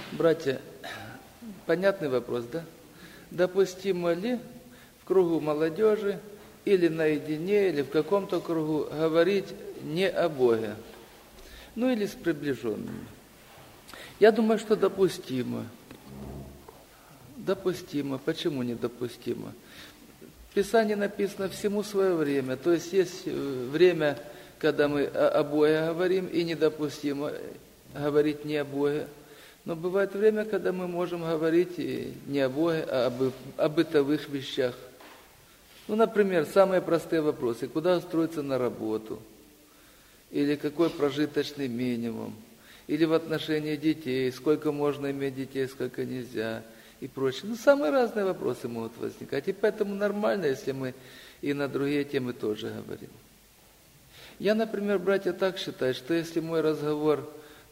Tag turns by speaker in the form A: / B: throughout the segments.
A: Братья, понятный вопрос, да? Допустимо ли в кругу молодежи или наедине, или в каком-то кругу говорить не о Боге? Ну или с приближенными. Я думаю, что допустимо. Допустимо. Почему недопустимо? В Писании написано «всему свое время». То есть есть время, когда мы о Боге говорим, и недопустимо говорить не о Боге. Но бывает время, когда мы можем говорить не о Боге, а о бытовых вещах. Ну, например, самые простые вопросы. Куда устроиться на работу? Или какой прожиточный минимум? Или в отношении детей, сколько можно иметь детей, сколько нельзя, и прочее. Ну, самые разные вопросы могут возникать. И поэтому нормально, если мы и на другие темы тоже говорим. Я, например, братья, так считаю, что если мой разговор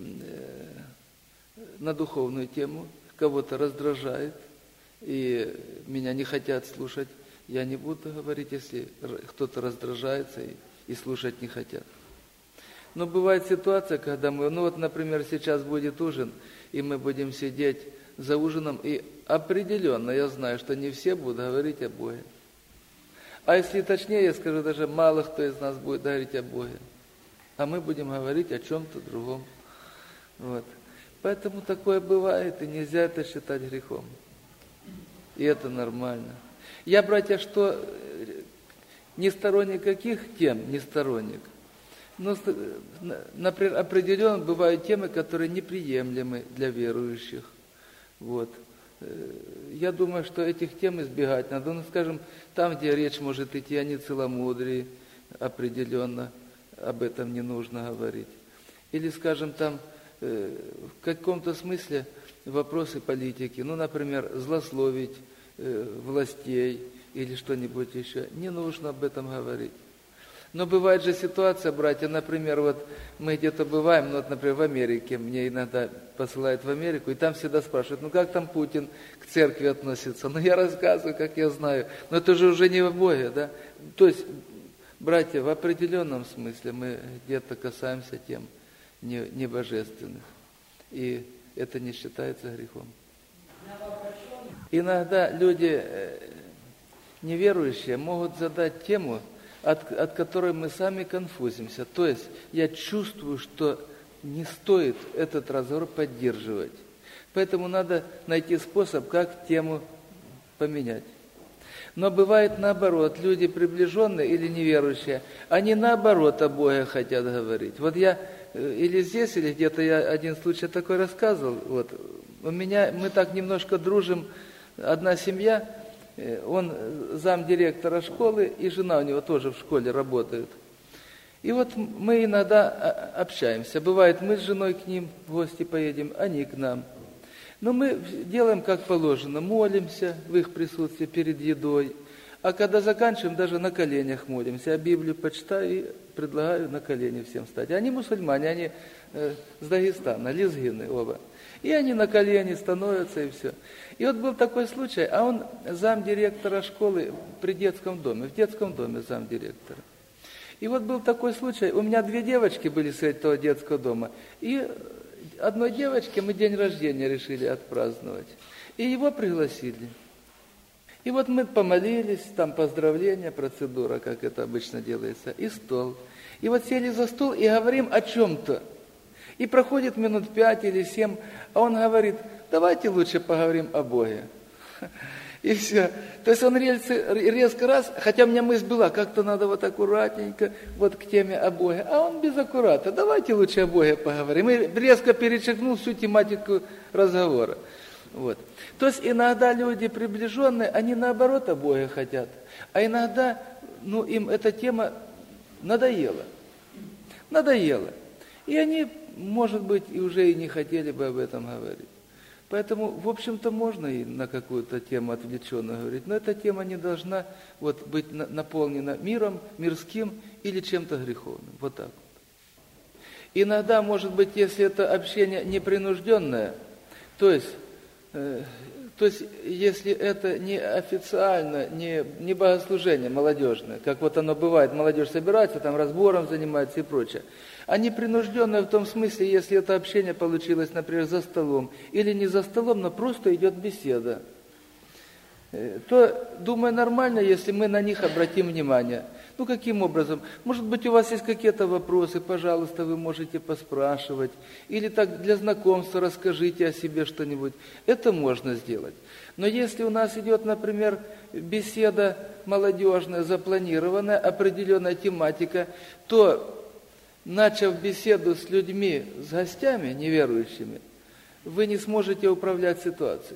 A: на духовную тему кого-то раздражает, и меня не хотят слушать, я не буду говорить, если кто-то раздражается и слушать не хотят. Но бывает ситуация, когда мы, ну вот, например, сейчас будет ужин, и мы будем сидеть за ужином, и определенно я знаю, что не все будут говорить о Боге. А если точнее, я скажу, даже мало кто из нас будет говорить о Боге. А мы будем говорить о чем-то другом. Вот. Поэтому такое бывает, и нельзя это считать грехом. И это нормально. Я, братья, что не сторонник каких тем, не сторонник. Но, например, определенно бывают темы, которые неприемлемы для верующих. Вот. Я думаю, что этих тем избегать надо. Ну, скажем, там, где речь может идти о нецеломудрии, определенно об этом не нужно говорить. Или, скажем, там в каком-то смысле вопросы политики. Ну, например, злословить властей или что-нибудь еще. Не нужно об этом говорить. Но бывает же ситуация, братья, например, вот мы где-то бываем, ну вот, например, в Америке, мне иногда посылают в Америку, и там всегда спрашивают, ну как там Путин к церкви относится? Ну я рассказываю, как я знаю, но это же уже не в Боге, да? То есть, братья, в определенном смысле мы где-то касаемся тем небожественных, и это не считается грехом. Иногда люди неверующие могут задать тему, от которой мы сами конфузимся. То есть я чувствую, что не стоит этот разговор поддерживать. Поэтому надо найти способ, как тему поменять. Но бывает наоборот, люди приближенные или неверующие, они наоборот о Боге хотят говорить. Вот я или здесь, или где-то я один случай такой рассказывал. Вот. Мы так немножко дружим, одна семья, он замдиректора школы, и жена у него тоже в школе работает. И вот мы иногда общаемся. Бывает, мы с женой к ним в гости поедем, они к нам. Но мы делаем как положено, молимся в их присутствии перед едой. А когда заканчиваем, даже на коленях молимся. Я Библию почитаю и предлагаю на колени всем встать. Они мусульмане, они с Дагестана, лезгины оба. И они на колени становятся, и все. И вот был такой случай, а он замдиректора школы при детском доме, в детском доме замдиректора. И вот был такой случай, у меня 2 девочки были с этого детского дома, и одной девочке мы день рождения решили отпраздновать, и его пригласили. И вот мы помолились, там поздравления, процедура, как это обычно делается, и стол. И вот сели за стол и говорим о чем-то. И проходит минут 5 или 7, а он говорит, давайте лучше поговорим о Боге. И все. То есть он резко раз, хотя у меня мысль была, как-то надо вот аккуратненько, вот к теме о Боге. А он без аккурата, давайте лучше о Боге поговорим. И резко перечеркнул всю тематику разговора. Вот. То есть иногда люди приближенные, они наоборот о Боге хотят. А иногда, им эта тема надоела. Надоела. И они, может быть, и уже и не хотели бы об этом говорить. Поэтому, в общем-то, можно и на какую-то тему отвлеченно говорить, но эта тема не должна быть наполнена миром, мирским или чем-то греховным. Вот так вот. Иногда, может быть, если это общение непринужденное, то есть То есть, если это не официально, не богослужение молодежное, как вот оно бывает, молодежь собирается, там разбором занимается и прочее, а непринужденное в том смысле, если это общение получилось, например, за столом, или не за столом, но просто идет беседа, то, думаю, нормально, если мы на них обратим внимание. Ну, каким образом? Может быть, у вас есть какие-то вопросы, пожалуйста, вы можете поспрашивать. Или так для знакомства расскажите о себе что-нибудь. Это можно сделать. Но если у нас идет, например, беседа молодежная, запланированная, определенная тематика, то, начав беседу с людьми, с гостями неверующими, вы не сможете управлять ситуацией.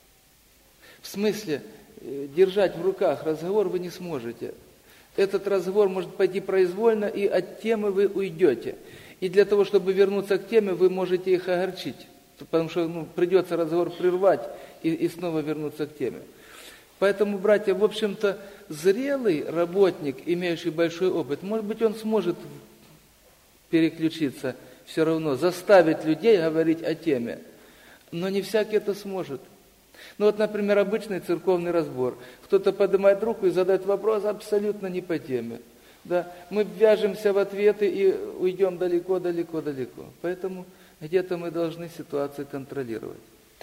A: В смысле, держать в руках разговор вы не сможете. Этот разговор может пойти произвольно, и от темы вы уйдете. И для того, чтобы вернуться к теме, вы можете их огорчить. Потому что придется разговор прервать и снова вернуться к теме. Поэтому, братья, в общем-то, зрелый работник, имеющий большой опыт, может быть, он сможет переключиться все равно, заставить людей говорить о теме. Но не всякий это сможет. Ну вот, например, обычный церковный разбор. Кто-то поднимает руку и задает вопрос абсолютно не по теме. Да? Мы вяжемся в ответы и уйдем далеко. Поэтому где-то мы должны ситуацию контролировать.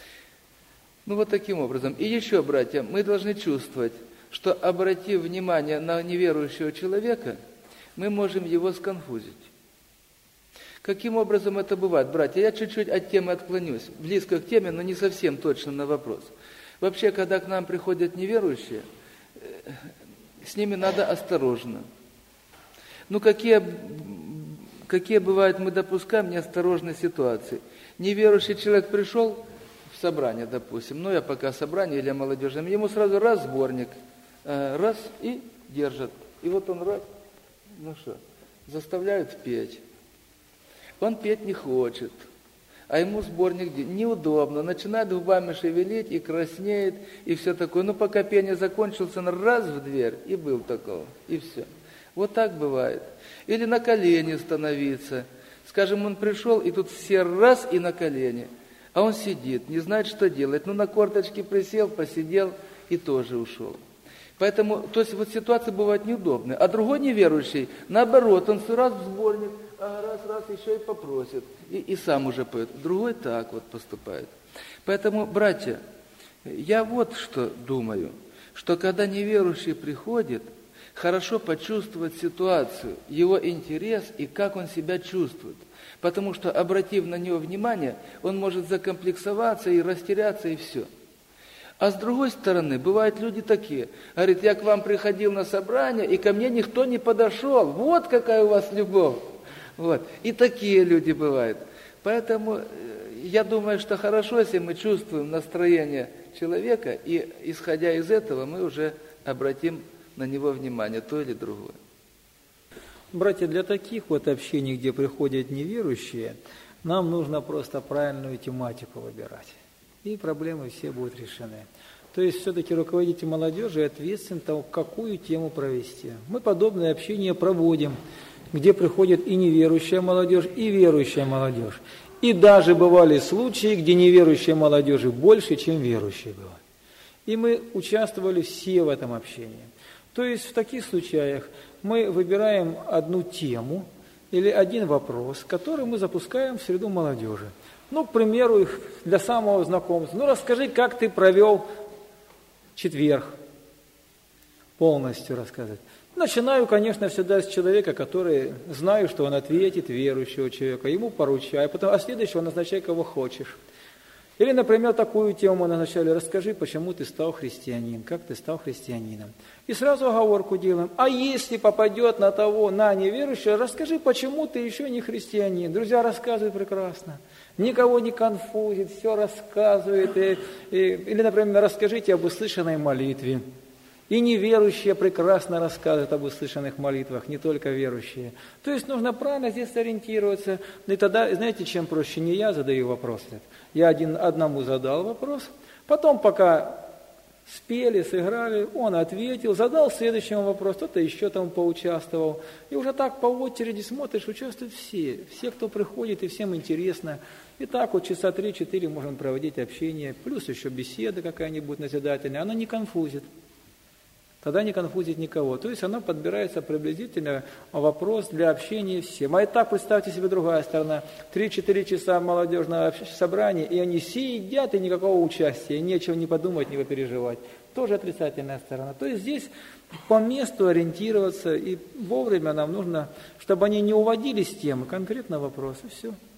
A: Ну вот таким образом. И еще, братья, мы должны чувствовать, что, обратив внимание на неверующего человека, мы можем его сконфузить. Каким образом это бывает, братья? Я чуть-чуть от темы отклонюсь, близко к теме, но не совсем точно на вопрос. Вообще, когда к нам приходят неверующие, с ними надо осторожно. Ну, какие бывают, мы допускаем неосторожные ситуации. Неверующий человек пришел в собрание, допустим, я пока собрание или молодежное, ему сразу раз сборник, раз и держат. И вот он раз, заставляют петь. Он петь не хочет, а ему сборник неудобно, начинает губами шевелить и краснеет, и все такое. Пока пение закончился, он раз в дверь, и был такого, и все. Вот так бывает. Или на колени становиться. Скажем, он пришел, и тут все раз и на колени, а он сидит, не знает, что делать. На корточки присел, посидел и тоже ушел. Поэтому, то есть вот ситуации бывают неудобные. А другой неверующий, наоборот, он раз в сборник, раз еще и попросит, и сам уже поет. Другой так вот поступает. Поэтому, братья, я вот что думаю, что когда неверующий приходит, хорошо почувствовать ситуацию, его интерес и как он себя чувствует. Потому что, обратив на него внимание, он может закомплексоваться и растеряться, и все. А с другой стороны, бывают люди такие, говорит, я к вам приходил на собрание, и ко мне никто не подошел. Вот какая у вас любовь. Вот. И такие люди бывают. Поэтому я думаю, что хорошо, если мы чувствуем настроение человека, и, исходя из этого, мы уже обратим на него внимание, то или другое.
B: Братья, для таких вот общений, где приходят неверующие, нам нужно просто правильную тематику выбирать. И проблемы все будут решены. То есть все-таки руководитель молодежи ответственен, какую тему провести. Мы подобное общение проводим, где приходит и неверующая молодежь, и верующая молодежь. И даже бывали случаи, где неверующей молодежи больше, чем верующей было. И мы участвовали все в этом общении. То есть в таких случаях мы выбираем одну тему или один вопрос, который мы запускаем в среду молодежи. К примеру, для самого знакомства. Расскажи, как ты провел четверг. Полностью рассказать. Начинаю, конечно, всегда с человека, который знаю, что он ответит, верующего человека, ему поручаю, а следующего назначай, кого хочешь. Или, например, такую тему мы назначали: расскажи, почему ты стал христианином, как ты стал христианином. И сразу оговорку делаем: а если попадет на неверующего, расскажи, почему ты еще не христианин. Друзья, рассказывают прекрасно. Никого не конфузит, все рассказывает. Или, например, расскажите об услышанной молитве. И неверующие прекрасно рассказывают об услышанных молитвах, не только верующие. То есть нужно правильно здесь ориентироваться. И тогда, знаете, чем проще? Не я задаю вопрос. Я одному задал вопрос. Потом, пока Спели, сыграли, он ответил, задал следующий вопрос, кто-то еще там поучаствовал. И уже так по очереди смотришь, участвуют все, кто приходит, и всем интересно. И так вот часа 3-4 можем проводить общение, плюс еще беседа какая-нибудь назидательная, она не конфузит. Тогда не конфузит никого. То есть оно подбирается приблизительно вопрос для общения всем. А и так представьте себе другая сторона. 3-4 часа молодежного собрания, и они сидят, и никакого участия, нечего не подумать, не попереживать. Тоже отрицательная сторона. То есть здесь по месту ориентироваться, и вовремя нам нужно, чтобы они не уводили с темы, конкретно вопрос, и все.